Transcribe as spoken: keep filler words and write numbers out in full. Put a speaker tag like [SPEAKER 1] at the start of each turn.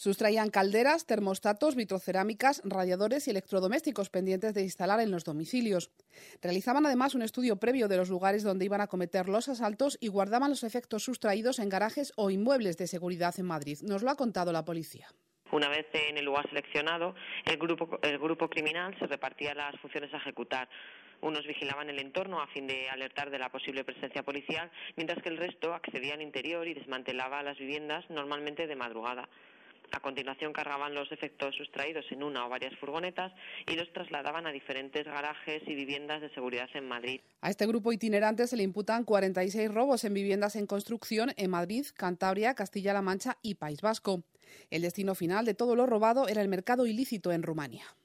[SPEAKER 1] Sustraían calderas, termostatos, vitrocerámicas, radiadores y electrodomésticos pendientes de instalar en los domicilios. Realizaban además un estudio previo de los lugares donde iban a cometer los asaltos y guardaban los efectos sustraídos en garajes o inmuebles de seguridad en Madrid. Nos lo ha contado la policía.
[SPEAKER 2] Una vez en el lugar seleccionado, el grupo, el grupo criminal se repartía las funciones a ejecutar. Unos vigilaban el entorno a fin de alertar de la posible presencia policial, mientras que el resto accedía al interior y desmantelaba las viviendas, normalmente de madrugada. A continuación cargaban los efectos sustraídos en una o varias furgonetas y los trasladaban a diferentes garajes y viviendas de seguridad en Madrid.
[SPEAKER 1] A este grupo itinerante se le imputan cuarenta y seis robos en viviendas en construcción en Madrid, Cantabria, Castilla-La Mancha y País Vasco. El destino final de todo lo robado era el mercado ilícito en Rumanía.